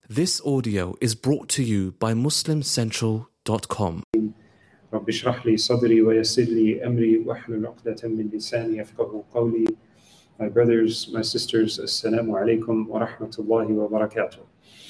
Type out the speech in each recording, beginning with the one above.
This audio is brought to you by MuslimCentral.com. رب اشرح لي صدري ويسر لي أمري واحلل عقدة من لساني يفقهوا قولي. My brothers, my sisters, Assalamu alaikum wa rahmatullahi wa barakatuh.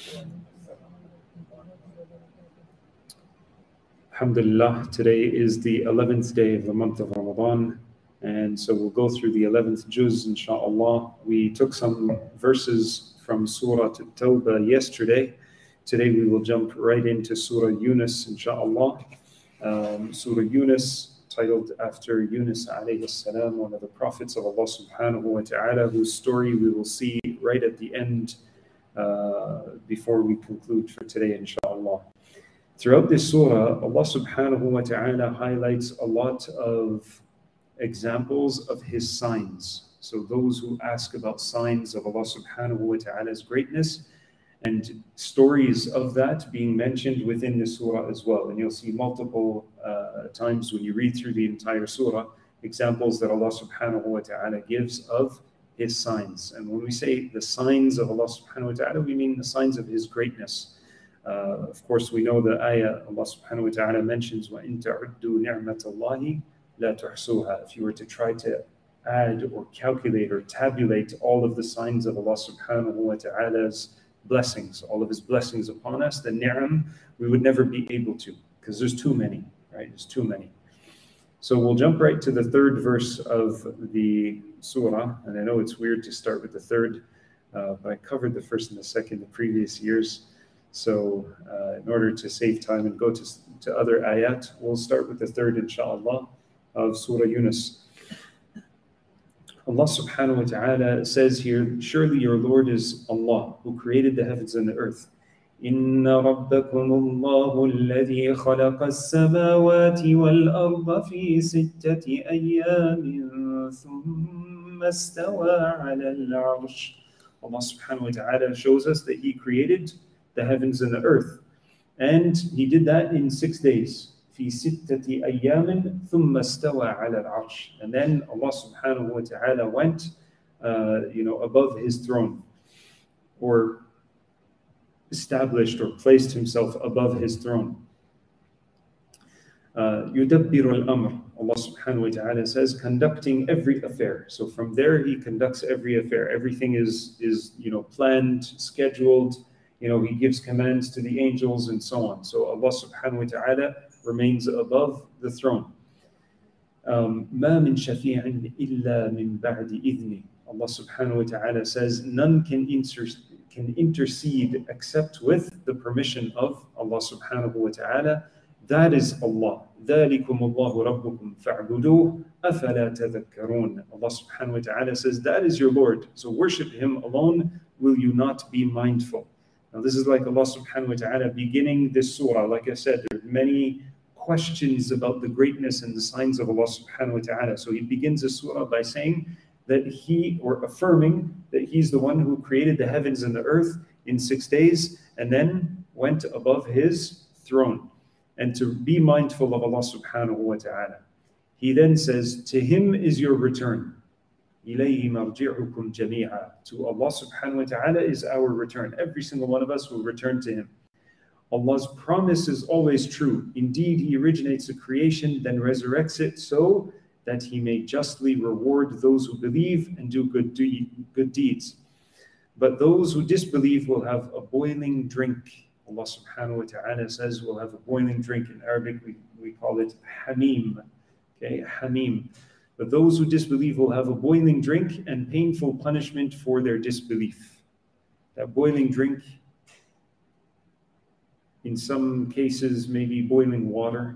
Alhamdulillah, today is the 11th day of the month of Ramadan, and so we'll go through the 11th juz, inshaAllah. We took some verses from Surah At-Tawbah yesterday. Today we will jump right into Surah Yunus, inshaAllah. Surah Yunus, titled after Yunus alayhi salam, one of the prophets of Allah subhanahu wa ta'ala, whose story we will see right at the end before we conclude for today, inshaAllah. Throughout this surah, Allah subhanahu wa ta'ala highlights a lot of examples of His signs. So those who ask about signs of Allah subhanahu wa ta'ala's greatness, and stories of that being mentioned within the surah as well. And you'll see multiple times when you read through the entire surah, examples that Allah subhanahu wa ta'ala gives of His signs. And when we say the signs of Allah subhanahu wa ta'ala, we mean the signs of His greatness. Of course, we know the ayah Allah subhanahu wa ta'ala mentions, وَإِن تَعُدُّوا نِعْمَةَ اللَّهِ لَا تُحْصُوهَا. If you were to try to add or calculate or tabulate all of the signs of Allah subhanahu wa ta'ala's blessings, all of His blessings upon us, the ni'am, we would never be able to, because there's too many, right? There's too many. So we'll jump right to the third verse of the surah, and I know it's weird to start with the third, but I covered the first and the second the previous years. So in order to save time and go to other ayat, we'll start with the third, inshaAllah, of Surah Yunus. Allah subhanahu wa ta'ala says here, surely your Lord is Allah, who created the heavens and the earth. إِنَّ رَبَّكُمُ اللَّهُ الَّذِي خَلَقَ السَّمَاوَاتِ وَالْأَرْضَ فِي سِتَّةِ أَيَّامٍ ثُمَّ اسْتَوَى عَلَى الْعَرْشِ. Allah subhanahu wa ta'ala shows us that He created the heavens and the earth. And He did that in 6 days. في ستة أيام ثم استوى على العرش. And then Allah subhanahu wa ta'ala went above His throne, or established or placed Himself above His throne. يدبر الأمر. Allah subhanahu wa ta'ala says, conducting every affair. So from there He conducts every affair. Everything is planned, scheduled. He gives commands to the angels and so on. So Allah subhanahu wa ta'ala remains above the throne. مَا مِن شَفِيعٍ إِلَّا مِن بَعْدِ إِذْنِهِ. Allah subhanahu wa ta'ala says, none can intercede except with the permission of Allah subhanahu wa ta'ala. That is Allah. ذَلِكُمُ اللَّهُ رَبُّكُمْ فَاعْبُدُوهُ أَفَلَا تَذَكَّرُونَ. Allah subhanahu wa ta'ala says, that is your Lord, so worship Him alone. Will you not be mindful? Now this is like Allah subhanahu wa ta'ala beginning this surah. Like I said, there are many questions about the greatness and the signs of Allah subhanahu wa ta'ala. So He begins the surah by saying that affirming that He's the one who created the heavens and the earth in 6 days, and then went above His throne, and to be mindful of Allah subhanahu wa ta'ala. He then says, to Him is your return. إِلَيْهِ مَرْجِعُكُمْ جَمِيعًا. To Allah subhanahu wa ta'ala is our return. Every single one of us will return to Him. Allah's promise is always true. Indeed, He originates the creation, then resurrects it so that He may justly reward those who believe and do good deeds. But those who disbelieve will have a boiling drink. Allah subhanahu wa ta'ala says we'll have a boiling drink. In Arabic, we call it hamim. Okay, hamim. But those who disbelieve will have a boiling drink and painful punishment for their disbelief. That boiling drink, in some cases, maybe boiling water.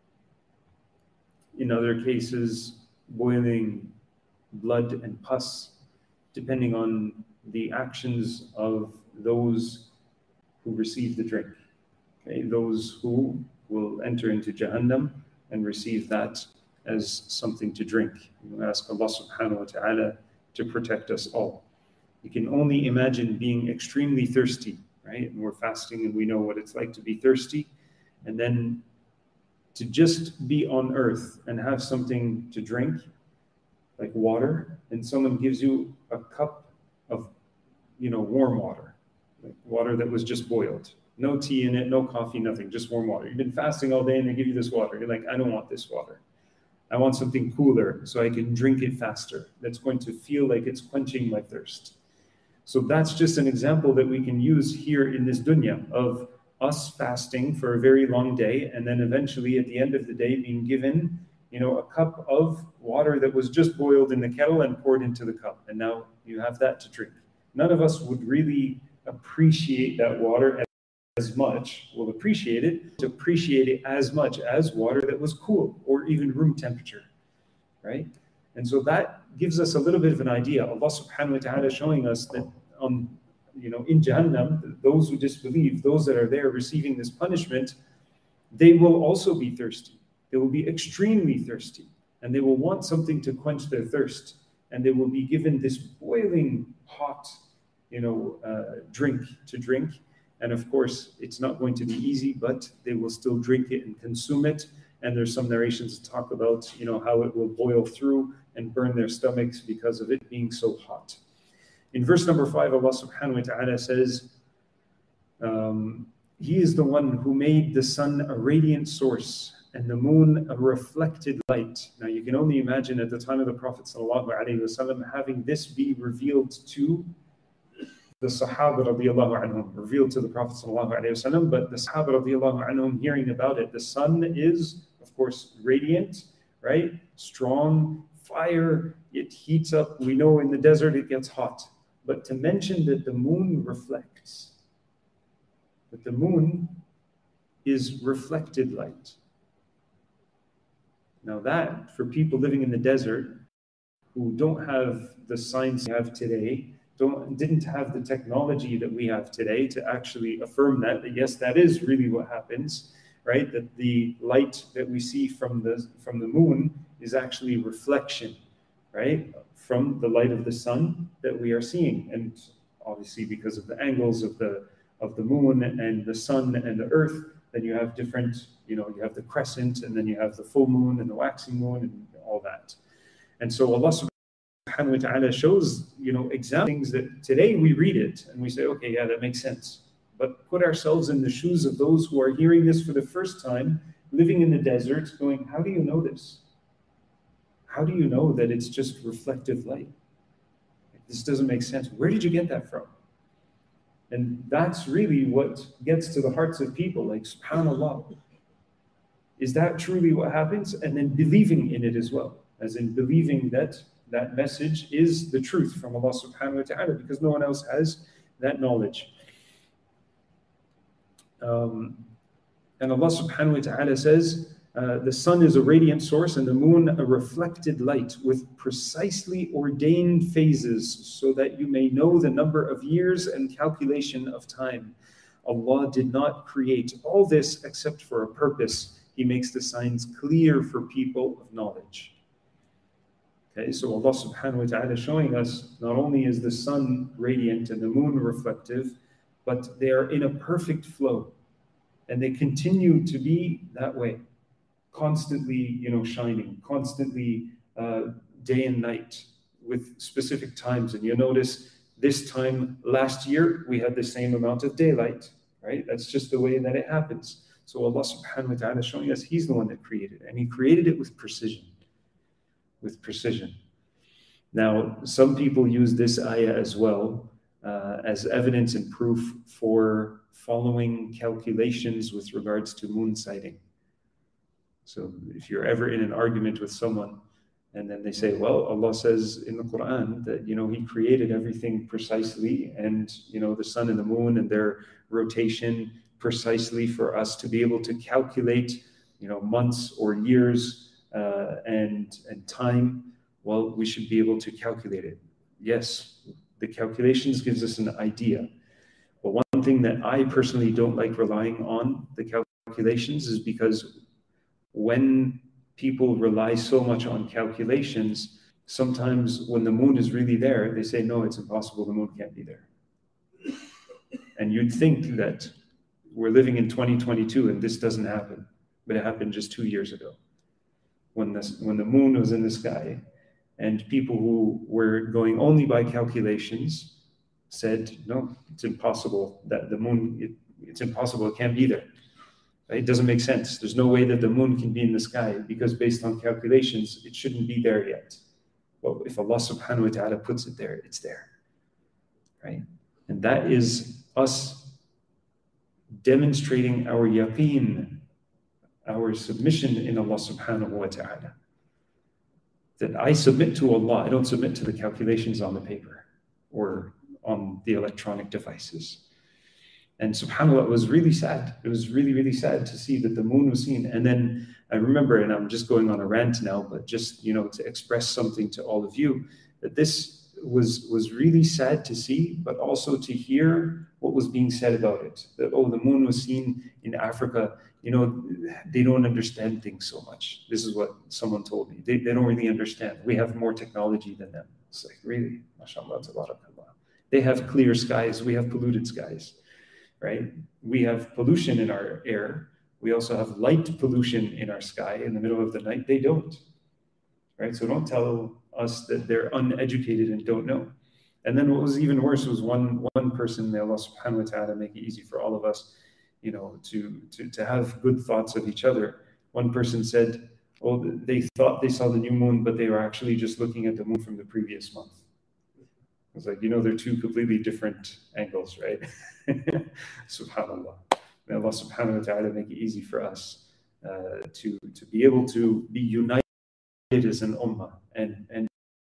In other cases, boiling blood and pus, depending on the actions of those who receive the drink. Okay, those who will enter into Jahannam and receive that as something to drink. We ask Allah subhanahu wa ta'ala to protect us all. You can only imagine being extremely thirsty, right? And we're fasting and we know what it's like to be thirsty. And then to just be on earth and have something to drink, like water, and someone gives you a cup of warm water. like water that was just boiled. No tea in it, no coffee, nothing, just warm water. You've been fasting all day and they give you this water. You're like, I don't want this water. I want something cooler so I can drink it faster. That's going to feel like it's quenching my thirst. So that's just an example that we can use here in this dunya of us fasting for a very long day, and then eventually at the end of the day being given, a cup of water that was just boiled in the kettle and poured into the cup. And now you have that to drink. None of us would really appreciate that water as much, will appreciate it, to appreciate it as much as water that was cool or even room temperature, right? And so that gives us a little bit of an idea. Allah subhanahu wa ta'ala showing us that in Jahannam, those who disbelieve, those that are there receiving this punishment, they will also be thirsty. They will be extremely thirsty, and they will want something to quench their thirst, and they will be given this boiling hot, drink to drink. And of course, it's not going to be easy, but they will still drink it and consume it. And there's some narrations that talk about, how it will boil through and burn their stomachs because of it being so hot. In verse number 5, Allah subhanahu wa ta'ala says, He is the one who made the sun a radiant source and the moon a reflected light. Now you can only imagine at the time of the Prophet sallallahu alaihi wasallam having this be revealed to the Sahaba radiallahu anhum, revealed to the Prophet sallallahu alaihi wasallam, but the Sahaba radiallahu anhum hearing about it. The sun is, of course, radiant, right? Strong, fire, it heats up. We know in the desert it gets hot. But to mention that the moon reflects, that the moon is reflected light. Now that, for people living in the desert who don't have the science we have today, didn't have the technology that we have today to actually affirm that yes, that is really what happens, right? That the light that we see from the moon is actually reflection, right? From the light of the sun that we are seeing. And obviously because of the angles of the moon and the sun and the earth, then you have different, you have the crescent, and then you have the full moon and the waxing moon and all that. And so Allah subhanahu wa ta'ala shows, examples things that today we read it and we say, okay, yeah, that makes sense. But put ourselves in the shoes of those who are hearing this for the first time, living in the desert, going, how do you know this? How do you know that it's just reflective light? This doesn't make sense. Where did you get that from? And that's really what gets to the hearts of people, like, subhanAllah. Is that truly what happens? And then believing in it as well, as in believing that that message is the truth from Allah subhanahu wa ta'ala, because no one else has that knowledge. And Allah subhanahu wa ta'ala says, the sun is a radiant source and the moon a reflected light with precisely ordained phases so that you may know the number of years and calculation of time. Allah did not create all this except for a purpose. He makes the signs clear for people of knowledge. Okay, so Allah subhanahu wa ta'ala showing us not only is the sun radiant and the moon reflective, but they are in a perfect flow. And they continue to be that way. Constantly, shining, constantly day and night with specific times. And you notice this time last year, we had the same amount of daylight, right? That's just the way that it happens. So Allah subhanahu wa ta'ala is showing us He's the one that created it. And He created it with precision. With precision. Now, some people use this ayah as well as evidence and proof for following calculations with regards to moon sighting. So if you're ever in an argument with someone and then they say, well, Allah says in the Quran that, He created everything precisely and, the sun and the moon and their rotation precisely for us to be able to calculate, months or years and time. Well, we should be able to calculate it. Yes, the calculations gives us an idea. But one thing that I personally don't like relying on the calculations is because when people rely so much on calculations, sometimes when the moon is really there, they say, no, it's impossible, the moon can't be there. And you'd think that we're living in 2022 and this doesn't happen, but it happened just 2 years ago. When the moon was in the sky and people who were going only by calculations, said, no, it's impossible that the moon, it's impossible, it can't be there. Right? It doesn't make sense. There's no way that the moon can be in the sky because based on calculations, it shouldn't be there yet. Well, if Allah subhanahu wa ta'ala puts it there, it's there. Right? And that is us demonstrating our yaqeen, our submission in Allah subhanahu wa ta'ala. That I submit to Allah, I don't submit to the calculations on the paper or on the electronic devices. And subhanAllah, it was really sad. It was really, really sad to see that the moon was seen. And then I remember, and I'm just going on a rant now, but just, to express something to all of you, that this was really sad to see, but also to hear what was being said about it. That, the moon was seen in Africa. They don't understand things so much. This is what someone told me. They don't really understand. We have more technology than them. It's like, really? MashaAllah, tabarakallah. They have clear skies. We have polluted skies. Right? We have pollution in our air. We also have light pollution in our sky in the middle of the night. They don't. Right? So don't tell us that they're uneducated and don't know. And then what was even worse was one person, may Allah subhanahu wa ta'ala make it easy for all of us, to have good thoughts of each other. One person said, they thought they saw the new moon, but they were actually just looking at the moon from the previous month. It's like, they're two completely different angles, right? Subhanallah. May Allah subhanahu wa ta'ala make it easy for us to be able to be united as an ummah and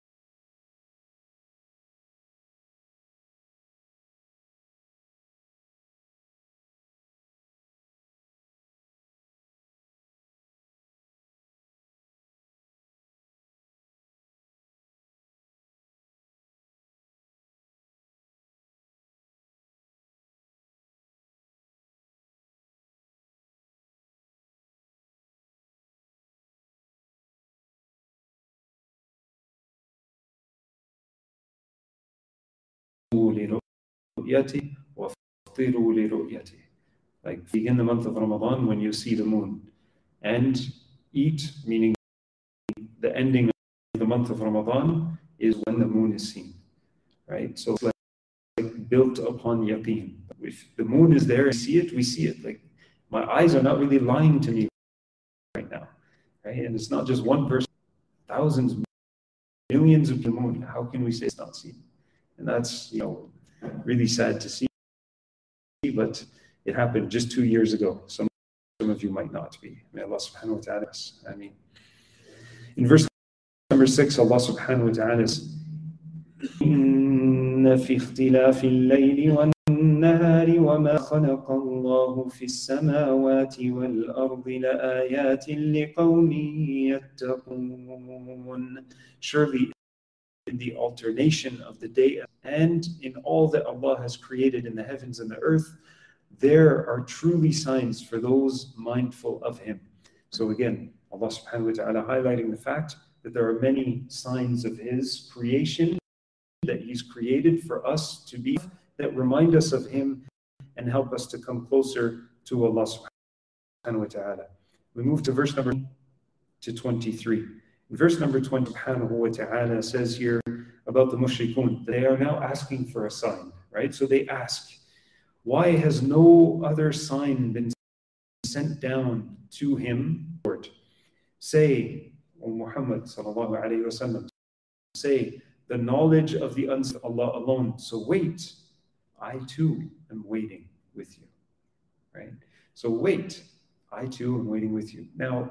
like begin the month of Ramadan when you see the moon, and eat, meaning the ending of the month of Ramadan is when the moon is seen, right? So it's like built upon yaqeen. If the moon is there, we see it. Like my eyes are not really lying to me right now, right? And it's not just one person, thousands, millions of the moon. How can we say it's not seen? And that's, really sad to see, but it happened just 2 years ago. Some of you might not be. May Allah subhanahu wa ta'ala. I mean, in verse number 6, Allah subhanahu wa ta'ala says, إِنَّ فِي اخْتِلَافِ اللَّيْلِ وَالنَّهَارِ وَمَا خَلَقَ اللَّهُ فِي السَّمَاوَاتِ وَالْأَرْضِ لَآيَاتٍ لِقَوْمٍ يَتَّقُونَ. Surely in the alternation of the day and in all that Allah has created in the heavens and the earth, there are truly signs for those mindful of Him. So again, Allah subhanahu wa ta'ala highlighting the fact that there are many signs of His creation that He's created for us to be, that remind us of Him and help us to come closer to Allah subhanahu wa ta'ala. We move to verse number 23. In verse number 20, subhanahu wa ta'ala says here about the mushrikun, they are now asking for a sign, right? So they ask, why has no other sign been sent down to him? Lord, say, O Muhammad sallallahu alayhi wa sallam, say, the knowledge of the Allah alone. So wait, I too am waiting with you, right? So wait, I too am waiting with you. Now,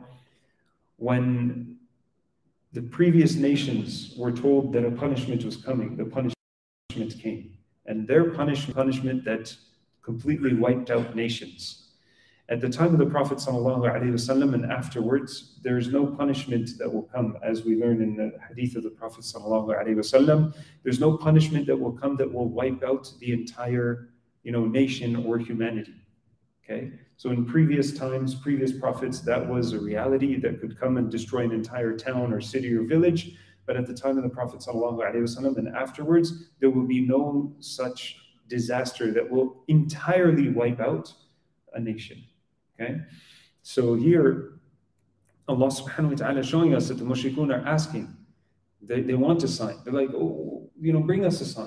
when the previous nations were told that a punishment was coming, the punishment came. And their punishment that completely wiped out nations. At the time of the Prophet ﷺ and afterwards, there is no punishment that will come, as we learn in the hadith of the Prophet ﷺ. There's no punishment that will come that will wipe out the entire, nation or humanity. Okay, so in previous times, previous prophets, that was a reality that could come and destroy an entire town or city or village. But at the time of the Prophet ﷺ and afterwards, there will be no such disaster that will entirely wipe out a nation. Okay, so here Allah subhanahu wa ta'ala is showing us that the mushrikun are asking. They want a sign. They're like, bring us a sign.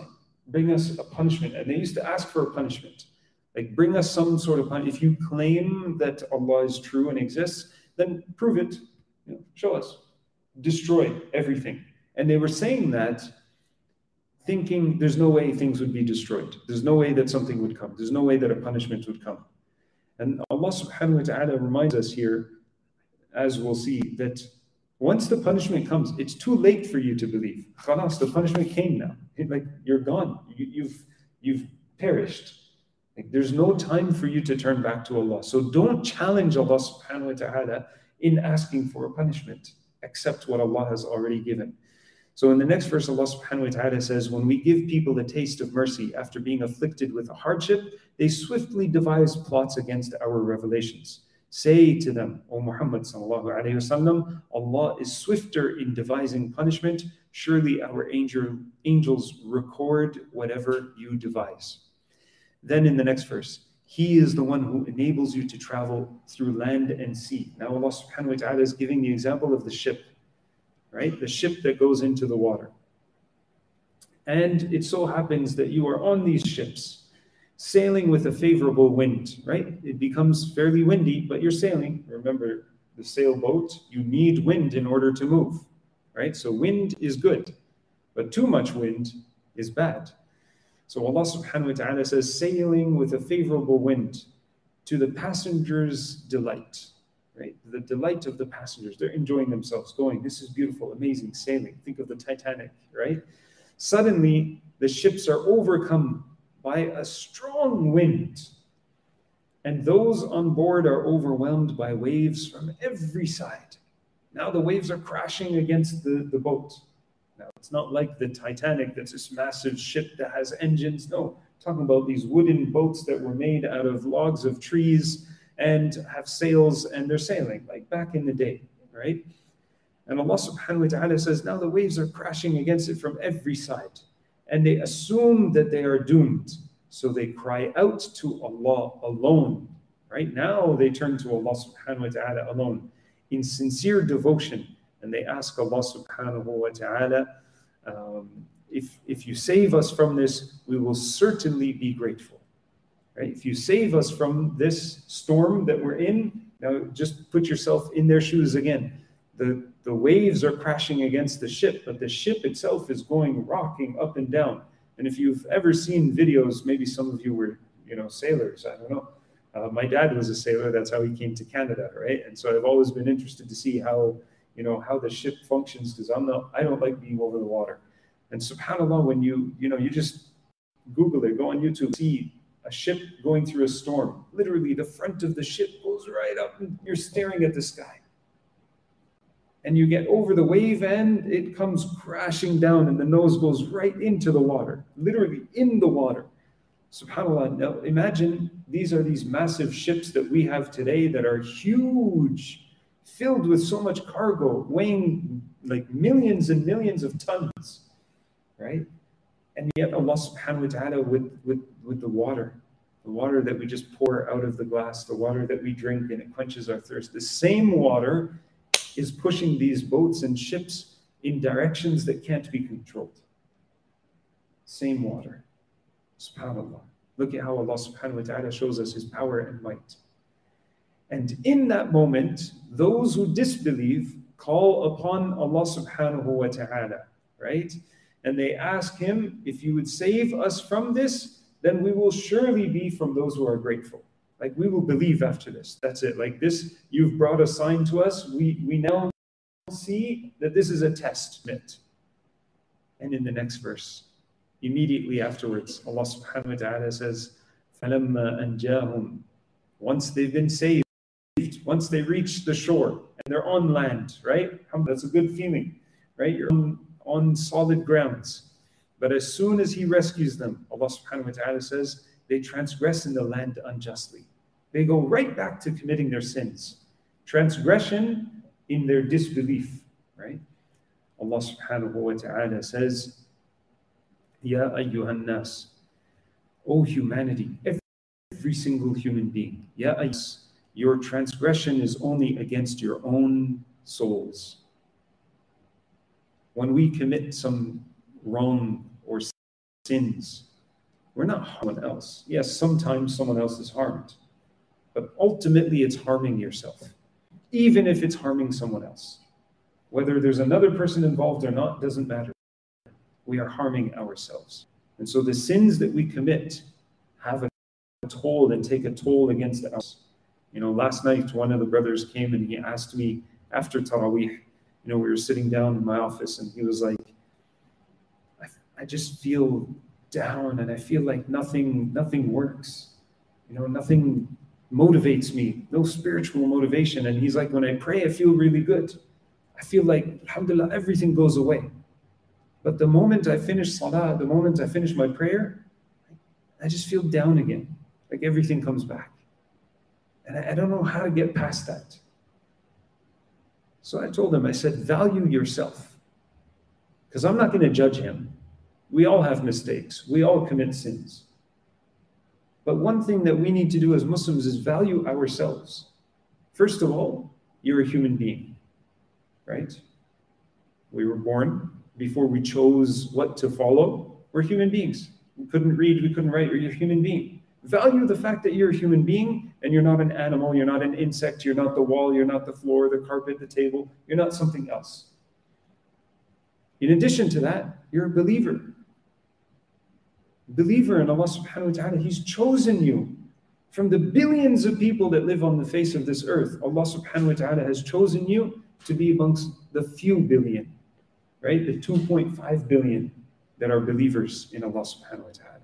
bring us a punishment. And they used to ask for a punishment. Like, bring us some sort of punishment. If you claim that Allah is true and exists, then prove it. Show us. Destroy everything. And they were saying that thinking there's no way things would be destroyed. There's no way that something would come. There's no way that a punishment would come. And Allah subhanahu wa ta'ala reminds us here, as we'll see, that once the punishment comes, it's too late for you to believe. Khalas, the punishment came now. Like, you're gone. You've perished. Like, there's no time for you to turn back to Allah. So don't challenge Allah subhanahu wa ta'ala in asking for a punishment. Accept what Allah has already given. So in the next verse, Allah subhanahu wa ta'ala says, when we give people a taste of mercy after being afflicted with a hardship, they swiftly devise plots against our revelations. Say to them, O Muhammad sallallahu alayhi wasallam, Allah is swifter in devising punishment. Surely our angels record whatever you devise. Then in the next verse, He is the one who enables you to travel through land and sea. Now Allah subhanahu wa ta'ala is giving the example of the ship, right? The ship that goes into the water. And it so happens that you are on these ships, sailing with a favorable wind, right? It becomes fairly windy, but you're sailing. Remember, the sailboat, you need wind in order to move, right? So wind is good, but too much wind is bad. So Allah subhanahu wa ta'ala says, sailing with a favorable wind to the passengers' delight, right? The delight of the passengers. They're enjoying themselves, going, this is beautiful, amazing, sailing. Think of the Titanic, right? Suddenly, the ships are overcome by a strong wind, and those on board are overwhelmed by waves from every side. Now the waves are crashing against the boat. Now it's not like the Titanic, that's this massive ship that has engines. No, talking about these wooden boats that were made out of logs of trees and have sails, and they're sailing like back in the day, right? And Allah subhanahu wa ta'ala says, now the waves are crashing against it from every side. And they assume that they are doomed. So they cry out to Allah alone. Right now they turn to Allah subhanahu wa ta'ala alone in sincere devotion. And they ask Allah subhanahu wa ta'ala, if you save us from this, we will certainly be grateful. Right? If you save us from this storm that we're in, now just put yourself in their shoes again. The waves are crashing against the ship, but the ship itself is rocking up and down. And if you've ever seen videos, maybe some of you were, sailors, I don't know. My dad was a sailor, that's how he came to Canada, right? And so I've always been interested to see how the ship functions, because I don't like being over the water. And subhanAllah, when you just Google it, go on YouTube, see a ship going through a storm. Literally, the front of the ship goes right up and you're staring at the sky. And you get over the wave and it comes crashing down and the nose goes right into the water, literally in the water. SubhanAllah, now imagine these are these massive ships that we have today that are huge, filled with so much cargo, weighing like millions and millions of tons, right? And yet Allah subhanahu wa ta'ala with the water that we just pour out of the glass, the water that we drink and it quenches our thirst, the same water is pushing these boats and ships in directions that can't be controlled. Same water. SubhanAllah. Look at how Allah subhanahu wa ta'ala shows us His power and might. And in that moment, those who disbelieve call upon Allah subhanahu wa ta'ala, right? And they ask Him, if you would save us from this, then we will surely be from those who are grateful. Like, we will believe after this. That's it. Like this, you've brought a sign to us. We now see that this is a test. And in the next verse, immediately afterwards, Allah subhanahu wa ta'ala says, فَلَمَّا أَنْجَاهُمْ, once they've been saved, once they reach the shore and they're on land, right? That's a good feeling, right? You're on solid grounds. But as soon as He rescues them, Allah subhanahu wa ta'ala says, they transgress in the land unjustly. They go right back to committing their sins. Transgression in their disbelief, right? Allah subhanahu wa ta'ala says, Ya ayyuhan nas, O humanity, every single human being, Ya ayyuhan, your transgression is only against your own souls. When we commit some wrong or sins, we're not harming someone else. Yes, sometimes someone else is harmed, but ultimately it's harming yourself, even if it's harming someone else. Whether there's another person involved or not, doesn't matter. We are harming ourselves. And so the sins that we commit have a toll and take a toll against us. Last night, one of the brothers came and he asked me after Taraweeh, we were sitting down in my office and he was like, I just feel down and I feel like nothing works. Nothing motivates me, no spiritual motivation. And he's like, when I pray, I feel really good. I feel like, alhamdulillah, everything goes away. But the moment I finish salah, the moment I finish my prayer, I just feel down again, like everything comes back. And I don't know how to get past that. So I told him, I said, value yourself. Because I'm not going to judge him. We all have mistakes. We all commit sins. But one thing that we need to do as Muslims is value ourselves. First of all, you're a human being, right? We were born before we chose what to follow. We're human beings. We couldn't read, we couldn't write, you're a human being. Value the fact that you're a human being and you're not an animal, you're not an insect, you're not the wall, you're not the floor, the carpet, the table, you're not something else. In addition to that, you're a believer. Believer in Allah subhanahu wa ta'ala, He's chosen you. From the billions of people that live on the face of this earth, Allah subhanahu wa ta'ala has chosen you to be amongst the few billion, right? The 2.5 billion that are believers in Allah subhanahu wa ta'ala.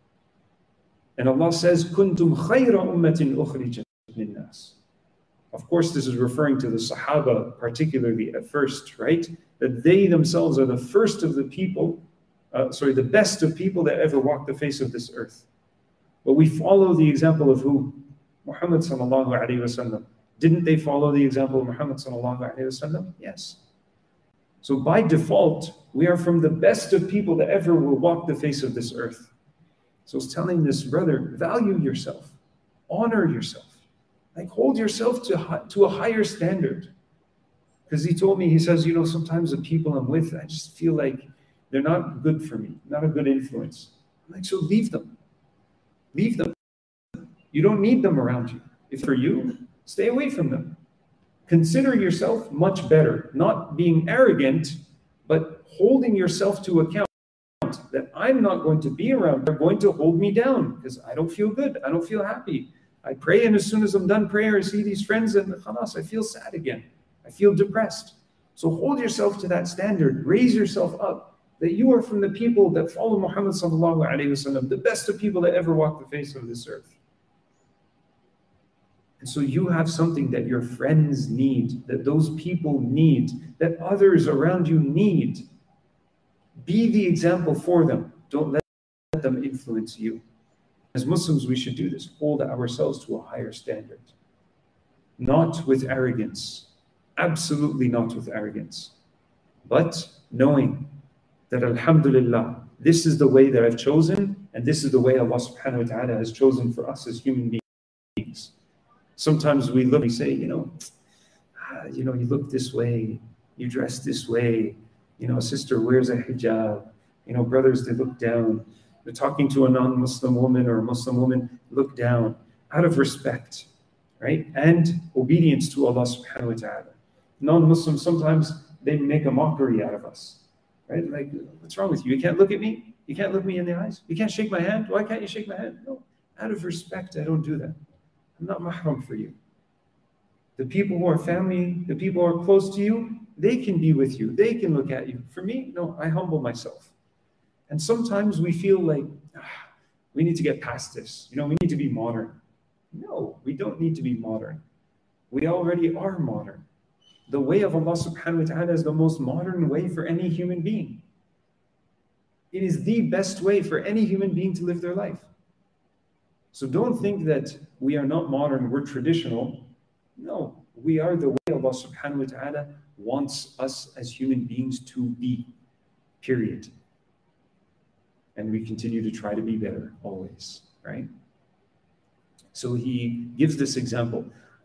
And Allah says, "Kuntum khayra ummatin ukhrijat linnas." Of course, this is referring to the Sahaba, particularly at first, right? That they themselves are the first of the people, the best of people that ever walked the face of this earth. But we follow the example of who? Muhammad sallallahu alaihi wasallam. Didn't they follow the example of Muhammad sallallahu alaihi wasallam? Yes. So by default, we are from the best of people that ever will walk the face of this earth. So I was telling this brother, value yourself, honor yourself, like hold yourself to a higher standard. Because he told me, he says, sometimes the people I'm with, I just feel like they're not good for me, not a good influence. I'm like, so leave them. Leave them. You don't need them around you. If for you, stay away from them. Consider yourself much better, not being arrogant, but holding yourself to account that I'm not going to be around. They're going to hold me down because I don't feel good. I don't feel happy. I pray, and as soon as I'm done prayer, I see these friends and khalas, I feel sad again. I feel depressed. So hold yourself to that standard. Raise yourself up that you are from the people that follow Muhammad sallallahu alaihi wasallam, the best of people that ever walked the face of this earth. And so you have something that your friends need, that those people need, that others around you need. Be the example for them. Don't let them influence you. As Muslims, we should do this. Hold ourselves to a higher standard. Not with arrogance. Absolutely not with arrogance. But knowing that alhamdulillah, this is the way that I've chosen, and this is the way Allah subhanahu wa ta'ala has chosen for us as human beings. Sometimes we look and say, you look this way, you dress this way, sister wears a hijab, brothers, they look down. They're talking to a non-Muslim woman or a Muslim woman, look down, out of respect, right? And obedience to Allah subhanahu wa ta'ala. Non-Muslims, sometimes they make a mockery out of us, right? Like, what's wrong with you? You can't look at me? You can't look me in the eyes? You can't shake my hand? Why can't you shake my hand? No, out of respect, I don't do that. I'm not mahram for you. The people who are family, the people who are close to you, they can be with you. They can look at you. For me, no, I humble myself. And sometimes we feel like, we need to get past this. We need to be modern. No, we don't need to be modern. We already are modern. The way of Allah subhanahu wa ta'ala is the most modern way for any human being. It is the best way for any human being to live their life. So don't think that we are not modern, we're traditional. No, we are the way Allah subhanahu wa ta'ala wants us as human beings to be, period. And we continue to try to be better always, right? So he gives this example.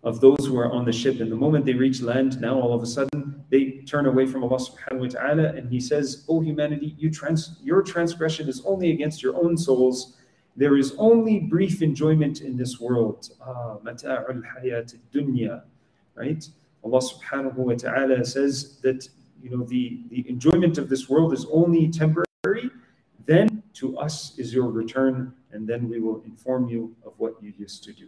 of those who are on the ship. And the moment they reach land, now all of a sudden they turn away from Allah subhanahu wa ta'ala, and He says, "O humanity, your transgression is only against your own souls. There is only brief enjoyment in this world. Mata'ul hayat dunya." Right? Allah subhanahu wa ta'ala says that the enjoyment of this world is only temporary. Then to us is your return, and then we will inform you of what you used to do.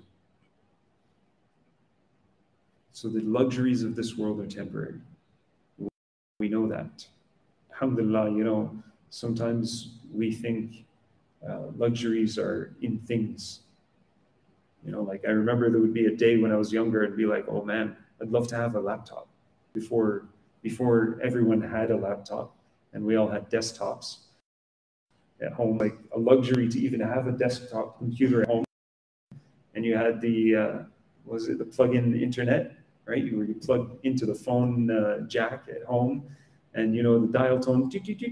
So the luxuries of this world are temporary. We know that. Alhamdulillah, sometimes we think luxuries are in things. Like I remember there would be a day when I was younger and be like, oh man, I'd love to have a laptop. Before everyone had a laptop and we all had desktops at home, like a luxury to even have a desktop computer at home. And you had the plug-in internet, right? You plug into the phone jack at home, and the dial tone.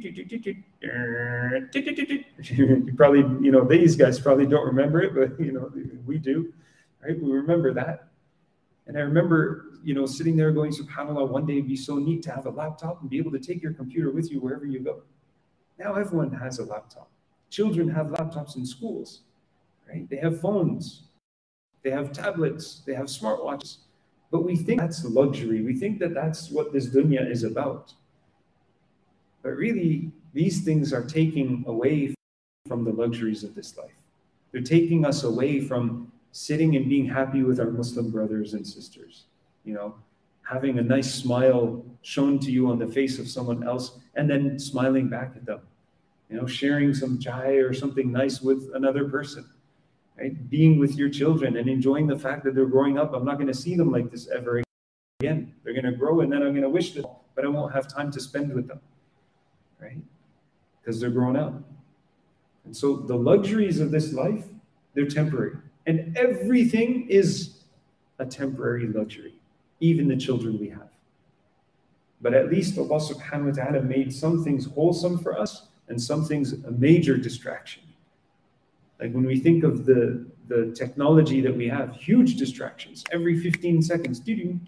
You probably, these guys probably don't remember it, but we do, right? We remember that. And I remember, sitting there going, subhanAllah, one day it'd be so neat to have a laptop and be able to take your computer with you wherever you go. Now everyone has a laptop. Children have laptops in schools, right? They have phones, they have tablets, they have smartwatches. But we think that's luxury. We think that that's what this dunya is about. But really, these things are taking away from the luxuries of this life. They're taking us away from sitting and being happy with our Muslim brothers and sisters. Having a nice smile shown to you on the face of someone else, and then smiling back at them. Sharing some chai or something nice with another person. Right? Being with your children and enjoying the fact that they're growing up. I'm not going to see them like this ever again. They're going to grow, and then I'm going to wish them, but I won't have time to spend with them. Right? Because they're grown up. And so the luxuries of this life, they're temporary. And everything is a temporary luxury, even the children we have. But at least Allah subhanahu wa ta'ala made some things wholesome for us and some things a major distraction. Like when we think of the technology that we have, huge distractions. Every 15 seconds,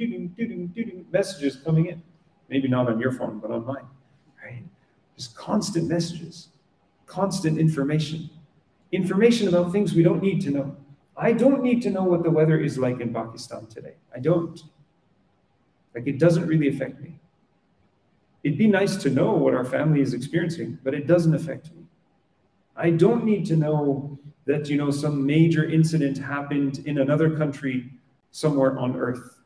messages coming in. Maybe not on your phone, but on mine. Right? Just constant messages, constant information. Information about things we don't need to know. I don't need to know what the weather is like in Pakistan today. I don't. It doesn't really affect me. It'd be nice to know what our family is experiencing, but it doesn't affect me. I don't need to know that, some major incident happened in another country somewhere on earth.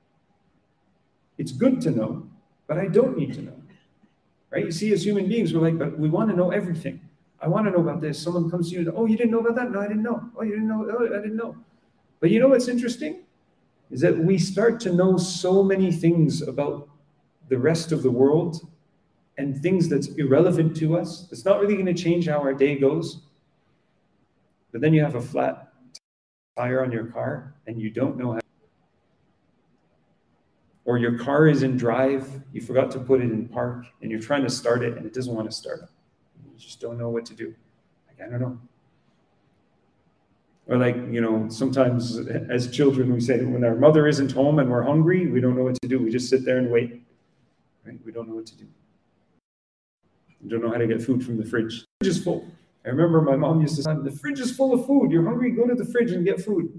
It's good to know, but I don't need to know. Right? You see, as human beings, we're like, but we want to know everything. I want to know about this. Someone comes to you, oh, you didn't know about that? No, I didn't know. Oh, you didn't know? Oh, I didn't know. But what's interesting? Is that we start to know so many things about the rest of the world and things that's irrelevant to us. It's not really going to change how our day goes. But then you have a flat tire on your car and you don't know how. Or your car is in drive, you forgot to put it in park, and you're trying to start it and it doesn't want to start up. You just don't know what to do. I don't know. Or sometimes as children we say, when our mother isn't home and we're hungry, we don't know what to do. We just sit there and wait. Right? We don't know what to do. We don't know how to get food from the fridge. The fridge is full. I remember my mom used to say, the fridge is full of food. You're hungry, go to the fridge and get food.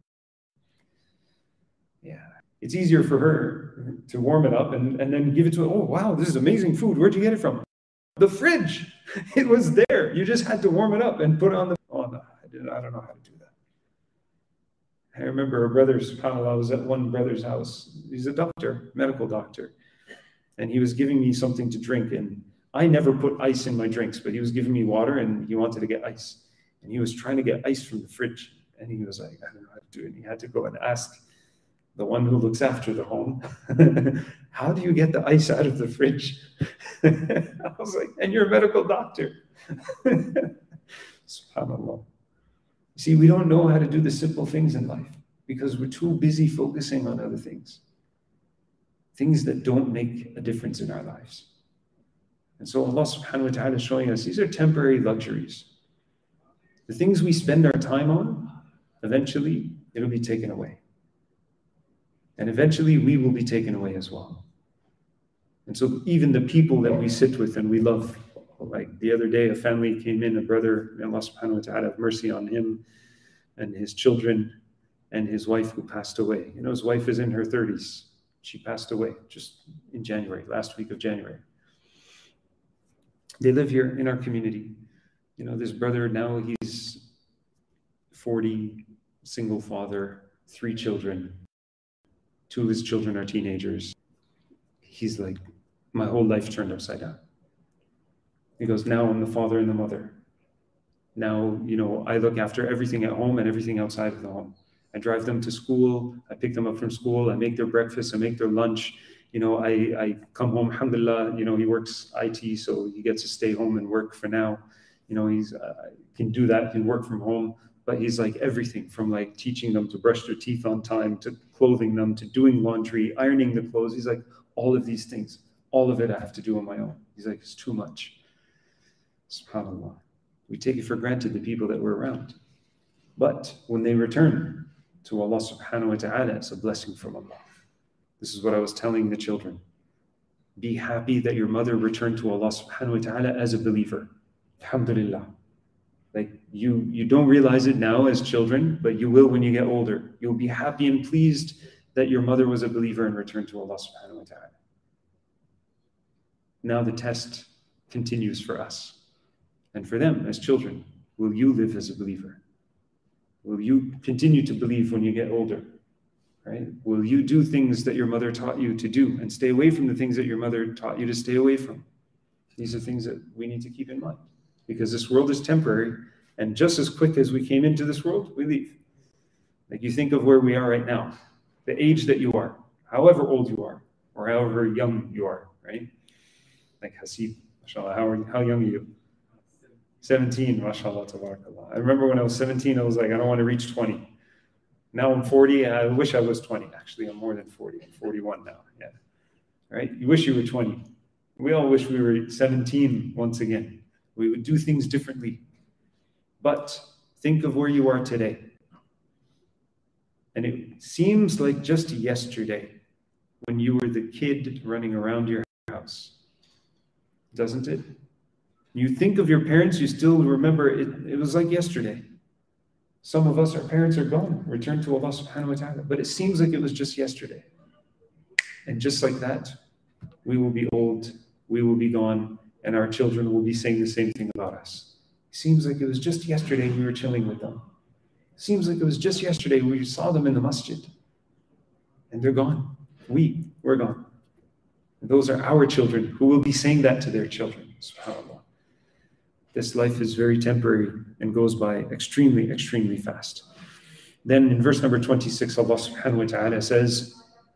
Yeah. It's easier for her to warm it up and then give it to her. Oh, wow, this is amazing food. Where'd you get it from? The fridge. It was there. You just had to warm it up and put it on the... Oh, no, I don't know how to do that. I remember a brother, subhanAllah, I was at one brother's house. He's a doctor, medical doctor. And he was giving me something to drink. And I never put ice in my drinks, but he was giving me water and he wanted to get ice. And he was trying to get ice from the fridge. And he was like, I don't know how to do it. And he had to go and ask the one who looks after the home, how do you get the ice out of the fridge? I was like, and you're a medical doctor. SubhanAllah. See, we don't know how to do the simple things in life because we're too busy focusing on other things that don't make a difference in our lives. And so Allah subhanahu wa ta'ala is showing us these are temporary luxuries. The things we spend our time on, eventually it'll be taken away. And eventually we will be taken away as well. And so even the people that we sit with and we love, like the other day, a family came in, a brother, may Allah subhanahu wa ta'ala have mercy on him and his children and his wife who passed away. You know, his wife is in her 30s. She passed away just in January, last week of January. They live here in our community. You know, this brother now, he's 40, single father, 3 children. 2 of his children are teenagers. He's like, my whole life turned upside down. He goes, now I'm the father and the mother. Now, you know, I look after everything at home and everything outside of the home. I drive them to school. I pick them up from school. I make their breakfast. I make their lunch. You know, I come home, alhamdulillah, you know, he works IT, so he gets to stay home and work for now. You know, he's can do that, can work from home. But he's like everything from like teaching them to brush their teeth on time, to clothing them, to doing laundry, ironing the clothes. He's like, all of these things, all of it I have to do on my own. He's like, it's too much. SubhanAllah. We take it for granted, the people that we're around. But when they return to Allah subhanahu wa ta'ala, it's a blessing from Allah. This is what I was telling the children. Be happy that your mother returned to Allah subhanahu wa ta'ala as a believer. Alhamdulillah. Like you don't realize it now as children, but you will when you get older. You'll be happy and pleased that your mother was a believer and returned to Allah subhanahu wa ta'ala. Now the test continues for us and for them as children. Will you live as a believer? Will you continue to believe when you get older? Right? Will you do things that your mother taught you to do and stay away from the things that your mother taught you to stay away from? These are things that we need to keep in mind, because this world is temporary, and just as quick as we came into this world, we leave. Like you think of where we are right now, the age that you are, however old you are, or however young you are, right? Like Hasib, mashallah, how young are you? 17, mashallah, tabarakallah. I remember when I was 17, I was like, I don't want to reach 20. Now I'm 40, and I wish I was 20. Actually, I'm more than 40. I'm 41 now, yeah. Right? You wish you were 20. We all wish we were 17 once again. We would do things differently. But think of where you are today. And it seems like just yesterday when you were the kid running around your house, doesn't it? You think of your parents, you still remember it was like yesterday. Some of us, our parents are gone, returned to Allah subhanahu wa ta'ala, but it seems like it was just yesterday. And just like that, we will be old, we will be gone, and our children will be saying the same thing about us. It seems like it was just yesterday we were chilling with them. It seems like it was just yesterday we saw them in the masjid. And they're gone. We're gone. And those are our children who will be saying that to their children. SubhanAllah. This life is very temporary and goes by extremely, extremely fast. Then in verse number 26, Allah subhanahu wa ta'ala says,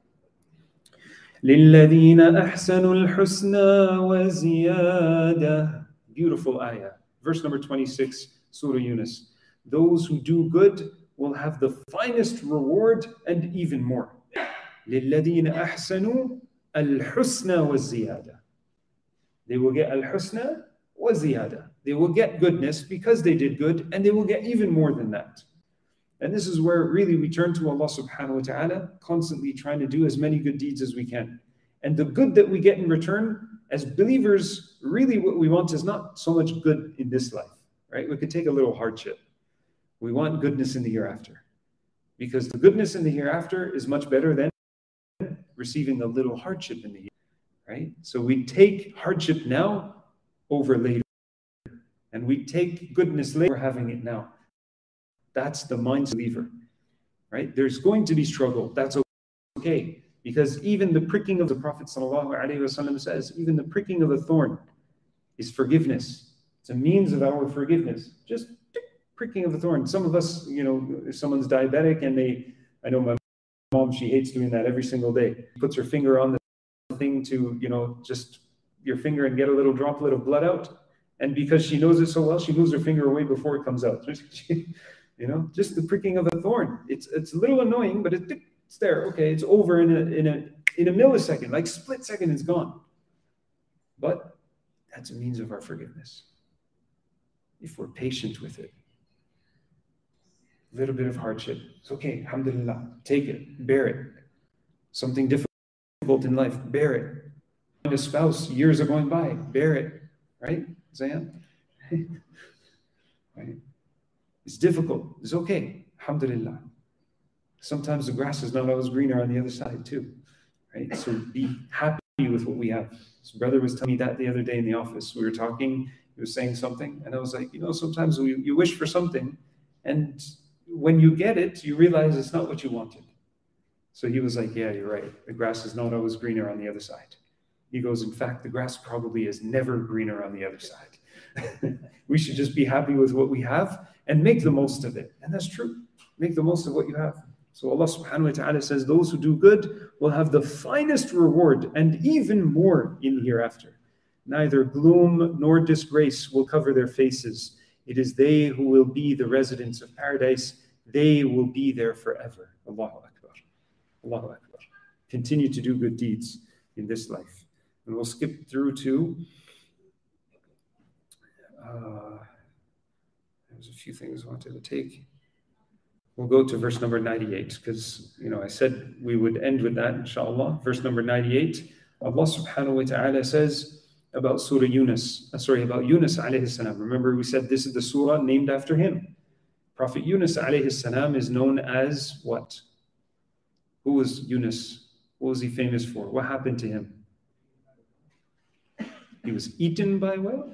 لِلَّذِينَ أَحْسَنُوا الْحُسْنَى وَزِيَادَةً. Beautiful ayah. Verse number 26, Surah Yunus. Those who do good will have the finest reward and even more. لِلَّذِينَ أَحْسَنُوا الْحُسْنَى وَالزِّيَادَةً. They will get al-husna wa ziyada. They will get goodness because they did good, and they will get even more than that. And this is where really we turn to Allah subhanahu wa ta'ala, constantly trying to do as many good deeds as we can. And the good that we get in return, as believers, really what we want is not so much good in this life, right? We could take a little hardship. We want goodness in the hereafter. Because the goodness in the hereafter is much better than receiving a little hardship in the hereafter, right? So we take hardship now over later. And we take goodness later, we're having it now. That's the mindset of the believer, right? There's going to be struggle. That's okay. Because even the pricking of the Prophet ﷺ says, even the pricking of a thorn is forgiveness. It's a means of our forgiveness. Just pricking of a thorn. Some of us, you know, if someone's diabetic and I know my mom, she hates doing that every single day. Puts her finger on the thing to, you know, just your finger and get a little droplet of blood out. And because she knows it so well, she moves her finger away before it comes out. You know, just the pricking of a thorn. It's a little annoying, but it's there. Okay, it's over in a millisecond, like split second, it's gone. But that's a means of our forgiveness. If we're patient with it. A little bit of hardship. It's okay, alhamdulillah. Take it, bear it. Something difficult in life, bear it. Find a spouse, years are going by, bear it. Right, Zayan? Right? It's difficult. It's okay. Alhamdulillah. Sometimes the grass is not always greener on the other side too. Right? So be happy with what we have. His brother was telling me that the other day in the office. We were talking, he was saying something, and I was like, sometimes you wish for something, and when you get it, you realize it's not what you wanted. So he was like, yeah, you're right. The grass is not always greener on the other side. He goes, in fact, the grass probably is never greener on the other side. We should just be happy with what we have and make the most of it. And that's true. Make the most of what you have. So Allah subhanahu wa ta'ala says, those who do good will have the finest reward and even more in hereafter. Neither gloom nor disgrace will cover their faces. It is they who will be the residents of paradise. They will be there forever. Allahu Akbar. Allahu Akbar. Continue to do good deeds in this life. And we'll skip through to, there's a few things I wanted to take. We'll go to verse number 98 because, I said we would end with that, inshallah. Verse number 98, Allah subhanahu wa ta'ala says about Surah Yunus, about Yunus alayhi salam. Remember we said this is the surah named after him. Prophet Yunus alayhi salam is known as what? Who was Yunus? What was he famous for? What happened to him? He was eaten by a whale?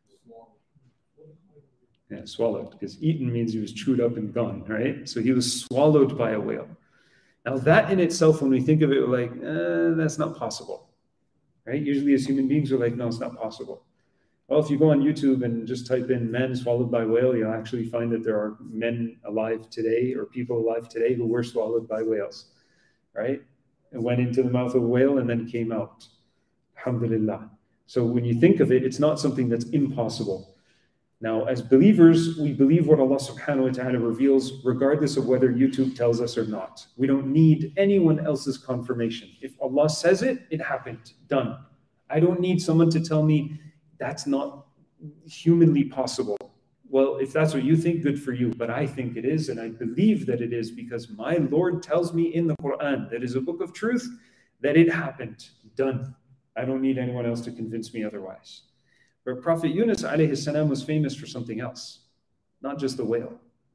Yeah, swallowed, because eaten means he was chewed up and gone, right? So he was swallowed by a whale. Now that in itself, when we think of it, we're like, that's not possible, right? Usually as human beings, we're like, no, it's not possible. Well, if you go on YouTube and just type in men swallowed by whale, you'll actually find that there are men alive today or people alive today who were swallowed by whales, right? It went into the mouth of a whale and then came out. Alhamdulillah. So when you think of it, it's not something that's impossible. Now, as believers, we believe what Allah subhanahu wa ta'ala reveals, regardless of whether YouTube tells us or not. We don't need anyone else's confirmation. If Allah says it, it happened, done. I don't need someone to tell me that's not humanly possible. Well, if that's what you think, good for you. But I think it is, and I believe that it is because my Lord tells me in the Quran, that is a book of truth, that it happened, done. I don't need anyone else to convince me otherwise. But Prophet Yunus alayhi salam was famous for something else, not just the whale.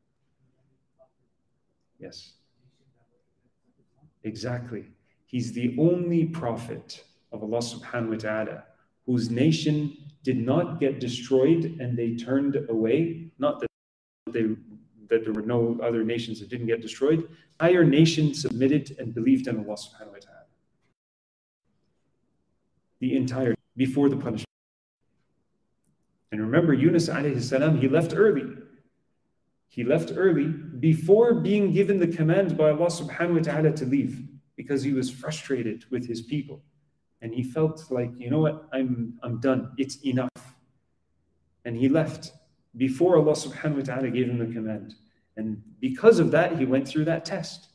Yes. Exactly. He's the only prophet of Allah subhanahu wa ta'ala whose nation did not get destroyed and they turned away. Not that there were no other nations that didn't get destroyed. The entire nation submitted and believed in Allah subhanahu wa ta'ala. The entire, before the punishment. And remember, Yunus alayhi salam, he left early. He left early before being given the command by Allah subhanahu wa ta'ala to leave, because he was frustrated with his people. And he felt like, you know what, I'm done. It's enough. And he left before Allah subhanahu wa ta'ala gave him the command. And because of that, he went through that test.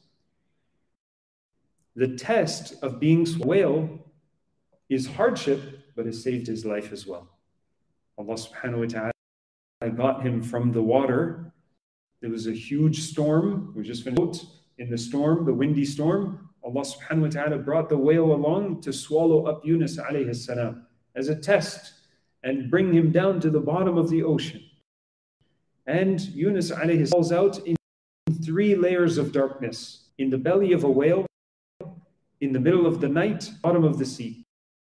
The test of being a whale is hardship, but it saved his life as well. Allah subhanahu wa ta'ala got him from the water. There was a huge storm. We just finished in the storm, the windy storm. Allah subhanahu wa ta'ala brought the whale along to swallow up Yunus alayhi salam as a test and bring him down to the bottom of the ocean. And Yunus alayhi salam falls out in 3 layers of darkness, in the belly of a whale, in the middle of the night, bottom of the sea.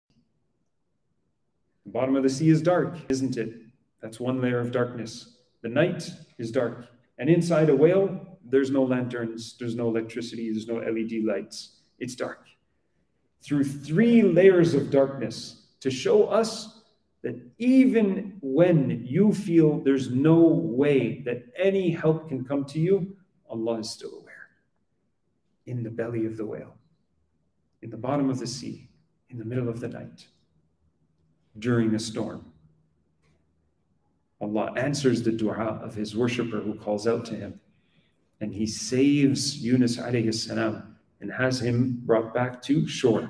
The bottom of the sea is dark, isn't it? That's one layer of darkness. The night is dark. And inside a whale, there's no lanterns, there's no electricity, there's no LED lights. It's dark. Through 3 layers of darkness to show us that even when you feel there's no way that any help can come to you, Allah is still aware. In the belly of the whale, in the bottom of the sea, in the middle of the night, during a storm. Allah answers the dua of his worshipper who calls out to him. And he saves Yunus alayhi salam and has him brought back to shore.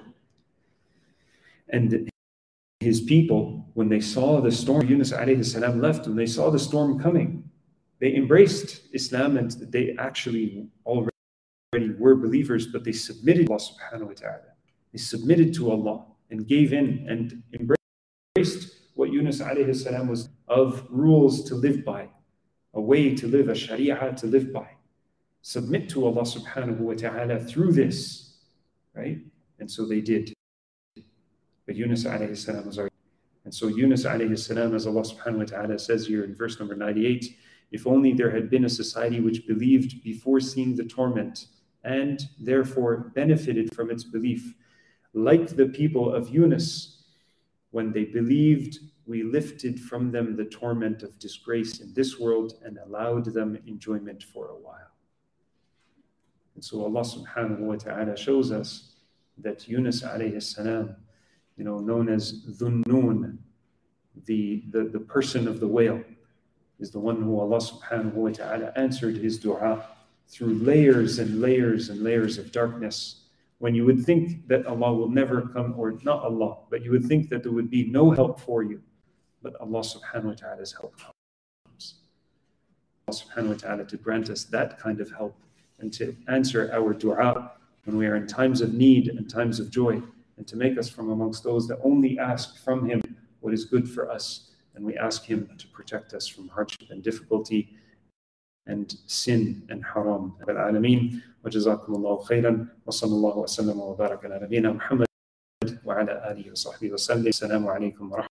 And his people, when they saw the storm, Yunus alayhi salam left, when they saw the storm coming, they embraced Islam and they actually already were believers, but they submitted to Allah subhanahu wa ta'ala. They submitted to Allah and gave in and embraced what Yunus alayhi salam was of rules to live by, a way to live, a sharia to live by. Submit to Allah subhanahu wa ta'ala through this, right? And so they did. But Yunus alayhi salam was our. And so Yunus alayhi salam, as Allah subhanahu wa ta'ala says here in verse number 98, if only there had been a society which believed before seeing the torment and therefore benefited from its belief, like the people of Yunus, when they believed, we lifted from them the torment of disgrace in this world and allowed them enjoyment for a while. And so Allah subhanahu wa ta'ala shows us that Yunus alayhi salam, known as Dhunnun, the person of the whale, is the one who Allah subhanahu wa ta'ala answered his dua through layers and layers and layers of darkness. When you would think that Allah will never come, or not Allah, but you would think that there would be no help for you, but Allah subhanahu wa ta'ala's help comes. Allah subhanahu wa ta'ala to grant us that kind of help and to answer our dua when we are in times of need and times of joy, and to make us from amongst those that only ask from Him what is good for us, and we ask Him to protect us from hardship and difficulty and sin and haram. Al-Alameen, wa jazakumullahu khairan, wa sallallahu wa sallam wa baraka ala nabiyyina Muhammad wa ala alihi wa sahbihi wa sallam. Assalamu alaikum wa rahmatullahi.